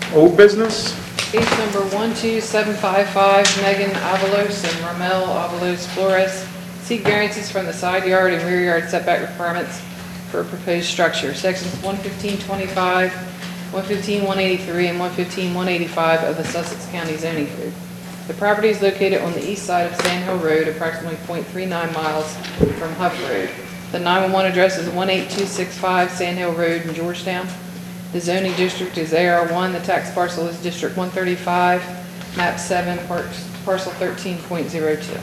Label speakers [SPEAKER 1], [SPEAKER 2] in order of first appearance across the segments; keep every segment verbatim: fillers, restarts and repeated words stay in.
[SPEAKER 1] Old business?
[SPEAKER 2] Case number one two seven five five, Megan Avalos and Ramel Avalos Flores seek variances from the side yard and rear yard setback requirements for a proposed structure. Sections one fifteen twenty-five, one fifteen one eighty-three, and one fifteen one eighty-five of the Sussex County zoning code. The property is located on the east side of Sand Hill Road, approximately zero point three nine miles from Huff Road. The nine one one address is one eight two six five Sand Hill Road in Georgetown. The zoning district is A R one. The tax parcel is District one thirty-five, map seven, parcel thirteen point zero two.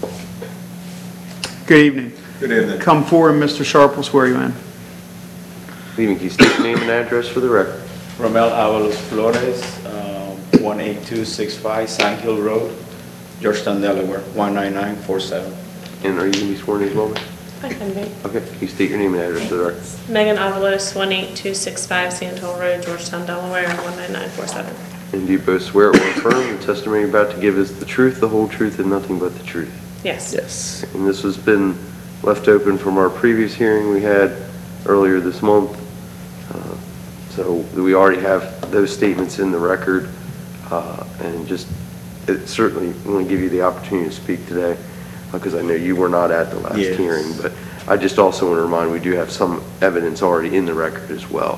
[SPEAKER 1] Good evening.
[SPEAKER 3] Good evening.
[SPEAKER 1] Come forward, Mister Sharp, will swear you in.
[SPEAKER 4] Good evening. Can you state your name and address for the record?
[SPEAKER 3] Ramel Avalos Flores, um, one eight two six five Sand Hill Road, Georgetown, Delaware, one nine nine four seven.
[SPEAKER 4] And are you going to be sworn in as well, ma'am?
[SPEAKER 5] I can be.
[SPEAKER 4] Okay. Can you state your name and address for the record?
[SPEAKER 5] Megan Avalos, one eight two six five Sand Hill Road, Georgetown, Delaware, one nine nine four seven.
[SPEAKER 4] And do you both swear or affirm the testimony you're about to give is the truth, the whole truth, and nothing but the truth?
[SPEAKER 5] Yes.
[SPEAKER 3] Yes.
[SPEAKER 4] And this has been left open from our previous hearing we had earlier this month. Uh, so we already have those statements in the record. Uh, and just it certainly want to give you the opportunity to speak today because I know you were not at the last
[SPEAKER 3] Yes.
[SPEAKER 4] hearing. But I just also want to remind we do have some evidence already in the record as well.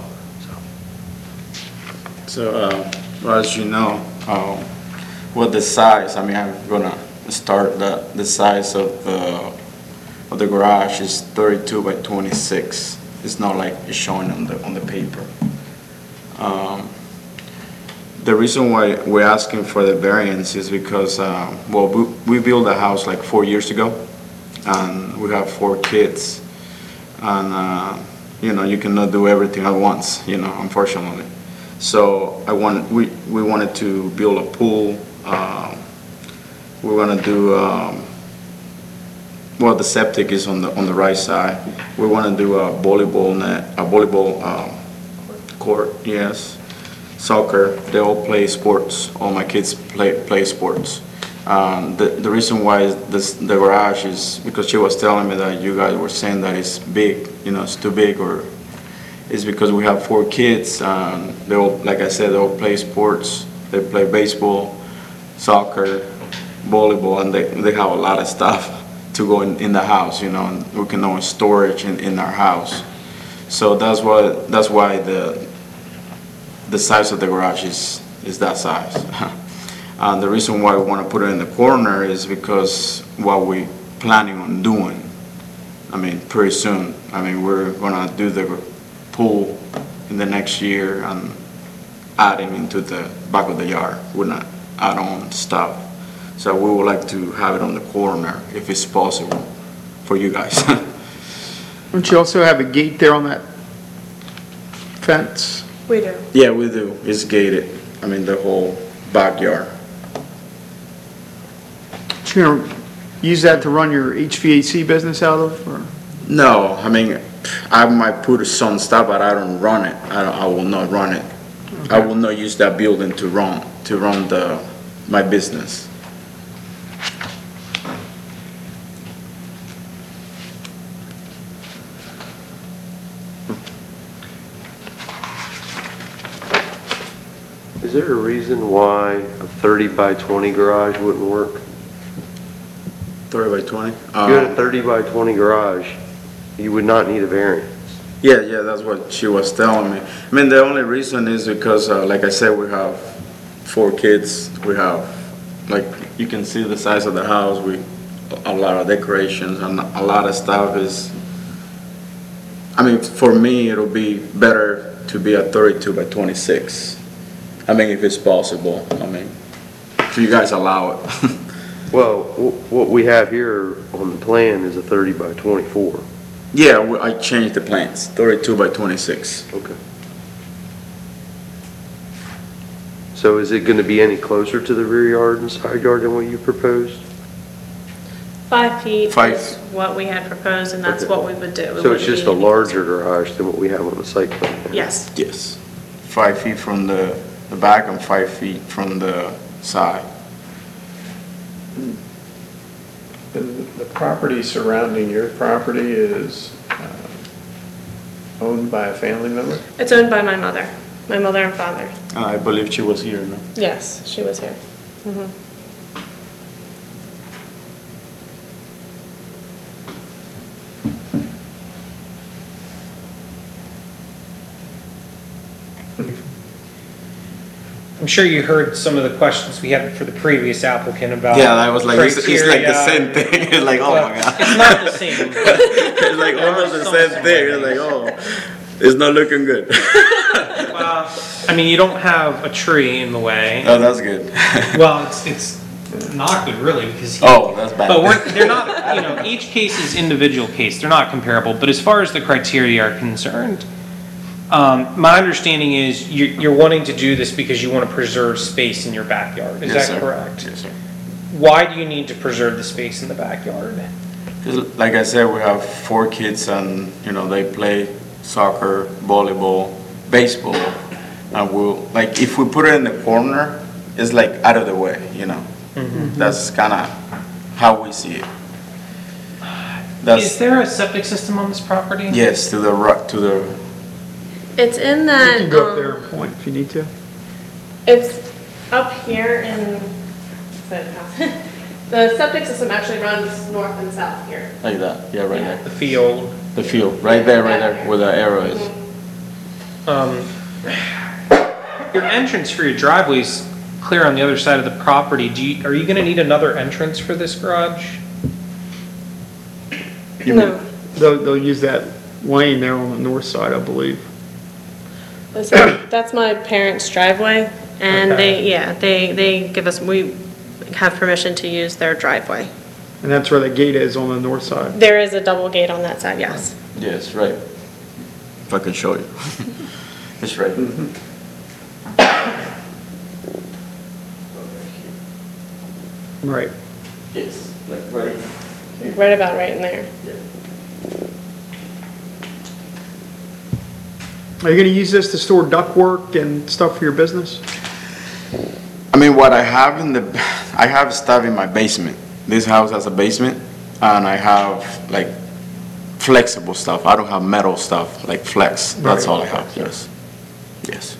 [SPEAKER 4] So,
[SPEAKER 3] So, uh, well, as you know, uh, what the size, I mean, I'm gonna start the, the size of the, of the garage is thirty-two by twenty-six. It's not like it's showing on the, on the paper. Um, The reason why we're asking for the variance is because, uh, well, we, we built a house like four years ago, and we have four kids, and, uh, you know, you cannot do everything at once, you know, unfortunately. So I want, we, we wanted to build a pool, uh, we're gonna do, um, well, the septic is on the, on the right side. We wanna do a volleyball net, a volleyball, um, court, yes. Soccer, they all play sports. All my kids play play sports. Um, the the reason why this the garage is because she was telling me that you guys were saying that it's big, you know, it's too big, or it's because we have four kids. Um, they all, like I said, they all play sports. They play baseball, soccer, volleyball, and they they have a lot of stuff to go in, in the house, you know, and we can always storage in, in our house. So that's why that's why the the size of the garage is, is that size. And the reason why we want to put it in the corner is because what we're planning on doing, I mean, pretty soon. I mean, we're going to do the pool in the next year and adding into the back of the yard. We're not add on stuff. So we would like to have it on the corner if it's possible for you guys.
[SPEAKER 1] Don't you also have a gate there on that fence?
[SPEAKER 5] We do.
[SPEAKER 3] Yeah, we do. It's gated. I mean, the whole backyard.
[SPEAKER 1] You gonna use that to run your H V A C business out of? Or?
[SPEAKER 3] No, I mean, I might put some stuff, but I don't run it. I, don't, I will not run it. Okay. I will not use that building to run to run the my business.
[SPEAKER 4] is there a reason why a thirty by twenty garage wouldn't work?
[SPEAKER 3] thirty by twenty?
[SPEAKER 4] If you had a thirty by twenty garage, you would not need a variance.
[SPEAKER 3] Yeah, yeah, that's what she was telling me. I mean, the only reason is because, uh, like I said, we have four kids. We have, like, you can see the size of the house. We a lot of decorations and a lot of stuff is. I mean, for me, it'll be better to be a thirty-two by twenty-six. I mean, if it's possible. I mean, if you guys allow it.
[SPEAKER 4] Well, what we have here on the plan is a thirty by twenty-four.
[SPEAKER 3] Yeah, I changed the plans, thirty-two by twenty-six.
[SPEAKER 4] Okay. So is it going to be any closer to the rear yard and side yard than what you proposed?
[SPEAKER 5] Five feet
[SPEAKER 3] Five.
[SPEAKER 5] is what we had proposed, and that's
[SPEAKER 4] Okay.
[SPEAKER 5] what we would do. It
[SPEAKER 4] So it's
[SPEAKER 5] wouldn't
[SPEAKER 4] just
[SPEAKER 5] be
[SPEAKER 4] a
[SPEAKER 5] any
[SPEAKER 4] larger
[SPEAKER 5] closer.
[SPEAKER 4] garage than what we have on the site plan?
[SPEAKER 5] Yes.
[SPEAKER 3] Yes. Five feet from the, the back and five feet from the side.
[SPEAKER 6] And the property surrounding your property is uh, owned by a family member?
[SPEAKER 5] It's owned by my mother. my mother and father.
[SPEAKER 3] I believe she was here, no?
[SPEAKER 5] Yes, she was here. Mhm.
[SPEAKER 7] I'm sure you heard some of the questions we had for the previous applicant about.
[SPEAKER 3] Yeah, I was like, it's, it's like the
[SPEAKER 7] criteria.
[SPEAKER 3] same thing. It's like, oh
[SPEAKER 7] Well,
[SPEAKER 3] my god.
[SPEAKER 7] It's not the same, but
[SPEAKER 3] It's like
[SPEAKER 7] There are
[SPEAKER 3] almost the
[SPEAKER 7] some
[SPEAKER 3] same thing. It's like, oh, it's not looking good.
[SPEAKER 7] well, I mean, you don't have a tree in the way.
[SPEAKER 3] Oh, that's good.
[SPEAKER 7] Well, it's, it's not good really because. he-
[SPEAKER 3] Oh, that's bad.
[SPEAKER 7] But we're, they're not, you know, each case is individual case. They're not comparable. But as far as the criteria are concerned, um, my understanding is you're, you're wanting to do this because you want to preserve space in your backyard. Is
[SPEAKER 3] Yes,
[SPEAKER 7] that
[SPEAKER 3] sir.
[SPEAKER 7] correct?
[SPEAKER 3] Yes, sir.
[SPEAKER 7] Why do you need to preserve the space in the backyard?
[SPEAKER 3] 'Cause like I said, we have four kids and, you know, they play soccer, volleyball, baseball. And we'll, like, if we put it in the corner, it's like out of the way, you know? That's kind of how we see it.
[SPEAKER 7] Is
[SPEAKER 3] That's,
[SPEAKER 7] there a septic system on this property?
[SPEAKER 3] yes, to the right, to the,
[SPEAKER 5] It's in
[SPEAKER 1] You
[SPEAKER 5] that,
[SPEAKER 1] can go up
[SPEAKER 5] um,
[SPEAKER 1] there and point if you need to.
[SPEAKER 5] it's up here in, the septic system actually runs north and south here.
[SPEAKER 3] like that, yeah, right there.
[SPEAKER 7] The field.
[SPEAKER 3] The field, right there, right there, where the arrow is.
[SPEAKER 7] Um, your entrance for your driveway's clear on the other side of the property. Do you, are you gonna need another entrance for this garage?
[SPEAKER 3] You
[SPEAKER 5] No.
[SPEAKER 1] They'll, they'll use that lane there on the north side, I believe.
[SPEAKER 5] That's, that's my parents' driveway, and
[SPEAKER 7] Okay.
[SPEAKER 5] they, yeah, they, they give us, we have permission to use their driveway.
[SPEAKER 1] And that's where the gate is on the north side.
[SPEAKER 5] There is a double gate on that side, yes.
[SPEAKER 3] Yes, right. If I can show you. It's right.
[SPEAKER 1] Right.
[SPEAKER 3] Yes, like right.
[SPEAKER 5] Right about right in there.
[SPEAKER 1] Are you gonna use this to store ductwork and stuff for your business?
[SPEAKER 3] I mean, what I have in the, I have stuff in my basement. This house has a basement, and I have like flexible stuff. I don't have metal stuff, like flex. That's
[SPEAKER 1] Right.
[SPEAKER 3] all I have, yes. Yes.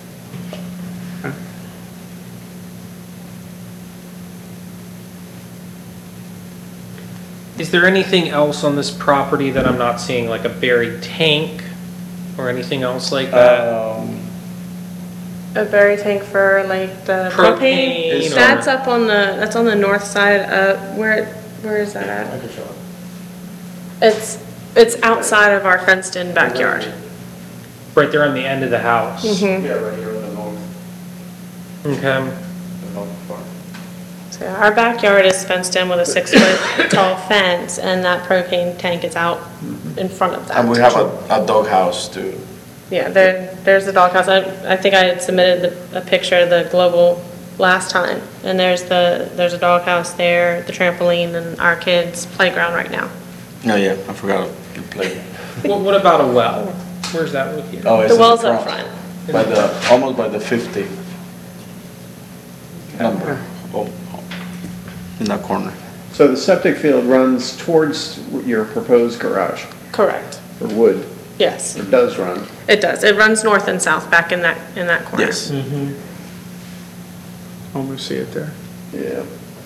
[SPEAKER 7] Is there anything else on this property that I'm not seeing, like a buried tank or anything else like that?
[SPEAKER 3] Um,
[SPEAKER 5] A berry tank for like the
[SPEAKER 7] Propane
[SPEAKER 5] propane.
[SPEAKER 7] or-
[SPEAKER 5] That's up on the, that's on the north side, uh, where, where is that at? It's, it's outside of our fenced-in backyard.
[SPEAKER 7] Right there on the end of the house?
[SPEAKER 5] Mhm.
[SPEAKER 3] Yeah, right here in the north,
[SPEAKER 7] Okay.
[SPEAKER 3] the north part.
[SPEAKER 5] So our backyard is fenced in with a six-foot tall fence, and that propane tank is out in front of that.
[SPEAKER 3] And we have a, a dog house too.
[SPEAKER 5] Yeah, there, there's the doghouse. I, I think I had submitted the, a picture of the global last time. And there's the, there's a doghouse there, the trampoline, and our kids' playground right now.
[SPEAKER 3] Oh, yeah, I forgot to play.
[SPEAKER 7] What, what about a well? Where's that located?
[SPEAKER 3] Oh, it's
[SPEAKER 5] The
[SPEAKER 3] in
[SPEAKER 5] well's up front.
[SPEAKER 3] By the, almost by the fifty number. Oh, oh, in that corner.
[SPEAKER 6] So the septic field runs towards your proposed garage,
[SPEAKER 5] Correct.
[SPEAKER 6] or would,
[SPEAKER 5] Yes,
[SPEAKER 6] or does run?
[SPEAKER 5] it does. It runs north and south back in that, in that corner.
[SPEAKER 3] Yes.
[SPEAKER 1] Almost see it there.
[SPEAKER 6] Yeah.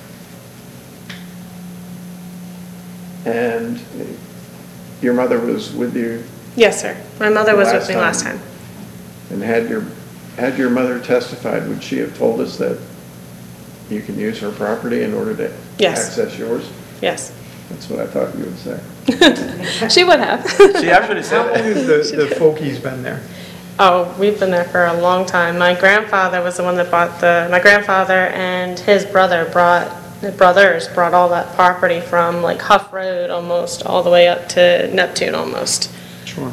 [SPEAKER 6] And your mother was with you,
[SPEAKER 5] Yes, sir. My mother
[SPEAKER 6] The
[SPEAKER 5] was with
[SPEAKER 6] last
[SPEAKER 5] me last
[SPEAKER 6] time.
[SPEAKER 5] time.
[SPEAKER 6] and had your, had your mother testified, would she have told us that you can use her property in order to
[SPEAKER 5] Yes.
[SPEAKER 6] access yours?
[SPEAKER 5] Yes.
[SPEAKER 6] That's what I thought you would say.
[SPEAKER 5] She would have.
[SPEAKER 3] She actually
[SPEAKER 1] How
[SPEAKER 3] said
[SPEAKER 1] long
[SPEAKER 3] that.
[SPEAKER 1] has the, the Folkies been there?
[SPEAKER 5] Oh, we've been there for a long time. My grandfather was the one that bought the, my grandfather and his brother brought, the brothers brought all that property from like Huff Road almost, all the way up to Neptune almost.
[SPEAKER 1] Sure.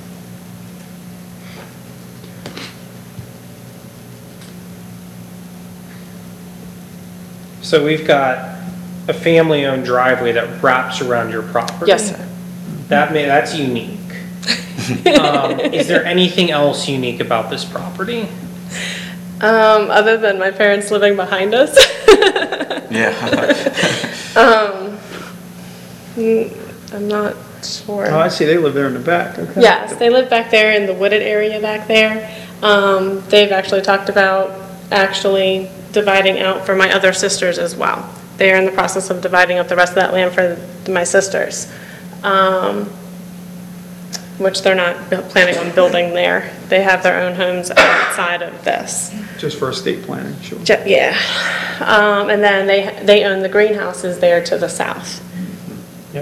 [SPEAKER 7] So we've got a family-owned driveway that wraps around your property?
[SPEAKER 5] Yes, sir.
[SPEAKER 7] That may, that's unique. Um, is there anything else unique about this property?
[SPEAKER 5] Um, other than my parents living behind us.
[SPEAKER 3] Yeah.
[SPEAKER 5] Um, mm, I'm not sure.
[SPEAKER 1] Oh, I see, they live there in the back, okay.
[SPEAKER 5] Yes, they live back there in the wooded area back there. Um, they've actually talked about actually dividing out for my other sisters as well. They are in the process of dividing up the rest of that land for my sisters, um, which they're not bu- planning on building there. They have their own homes outside of this.
[SPEAKER 1] Just for estate planning, sure.
[SPEAKER 5] Ju- Yeah. Um, and then they, they own the greenhouses there to the south.
[SPEAKER 7] Yep.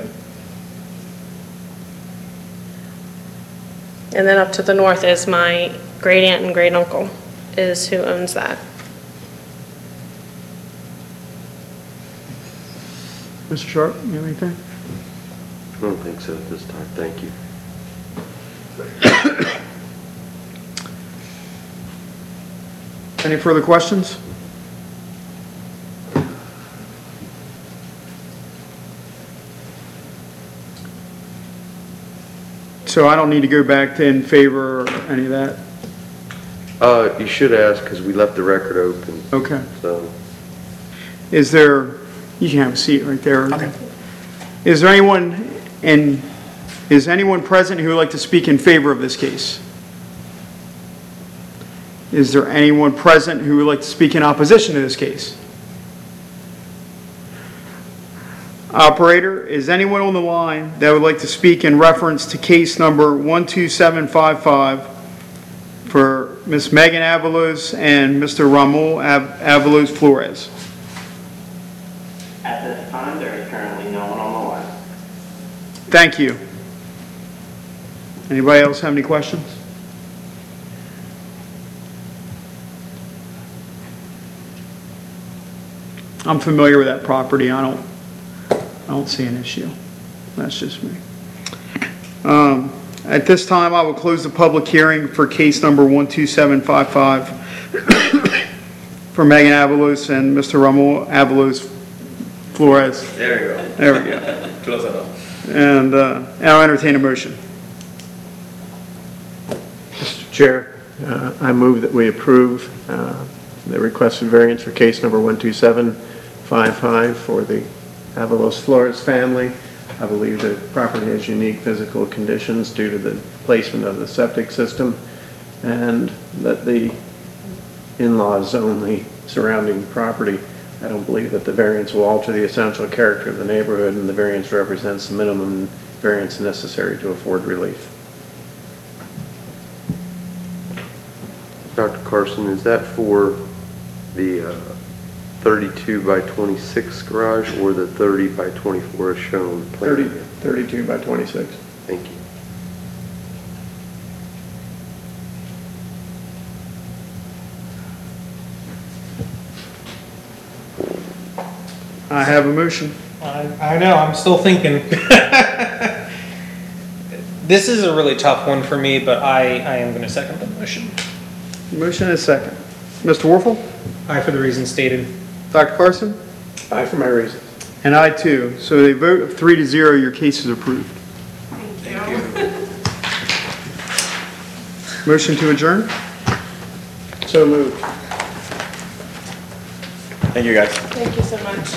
[SPEAKER 5] And then up to the north is my great aunt and great uncle is who owns that.
[SPEAKER 1] Mister Sharp, you have anything?
[SPEAKER 4] I don't think so at this time, thank you.
[SPEAKER 1] Any further questions? So I don't need to go back to in favor or any of that?
[SPEAKER 4] Uh, you should ask, because we left the record open,
[SPEAKER 1] Okay.
[SPEAKER 4] so.
[SPEAKER 1] Is there, you can have a seat right there. Okay. Is there anyone, and is anyone present who would like to speak in favor of this case? Is there anyone present who would like to speak in opposition to this case? Operator, is anyone on the line that would like to speak in reference to case number one two seven five five for Miss Megan Avalos and Mister Ramul Av- Avalos Flores?
[SPEAKER 8] At this time, there is currently no one on the line.
[SPEAKER 1] Thank you. Anybody else have any questions? I'm familiar with that property. I don't, I don't see an issue. That's just me. Um, At this time, I will close the public hearing for case number one two seven five five for Megan Avalos and Mister Ramul Avalos Flores.
[SPEAKER 3] There you go.
[SPEAKER 1] There we go.
[SPEAKER 3] Close enough.
[SPEAKER 1] And uh, I'll entertain a motion.
[SPEAKER 6] Mister Chair, uh, I move that we approve uh, the requested variance for case number one two seven five five for the Avalos Flores family. I believe the property has unique physical conditions due to the placement of the septic system, and that the in-laws own the surrounding property. I don't believe that the variance will alter the essential character of the neighborhood, and the variance represents the minimum variance necessary to afford relief.
[SPEAKER 4] Doctor Carson, is that for the uh, thirty-two by twenty-six garage or the thirty by twenty-four as shown on the plan?
[SPEAKER 6] thirty, thirty-two by twenty-six.
[SPEAKER 4] Thank you.
[SPEAKER 1] I have a motion.
[SPEAKER 7] I, I know, I'm still thinking. This is a really tough one for me, but I, I am going to second the motion.
[SPEAKER 1] Motion is second. Mister Warfel?
[SPEAKER 7] Aye for the reasons stated.
[SPEAKER 1] Doctor Carson?
[SPEAKER 6] Aye for my reasons.
[SPEAKER 1] And I too. So a vote of three to zero, your case is approved. Motion to adjourn?
[SPEAKER 6] So moved.
[SPEAKER 3] Thank you, guys.
[SPEAKER 5] Thank you so much.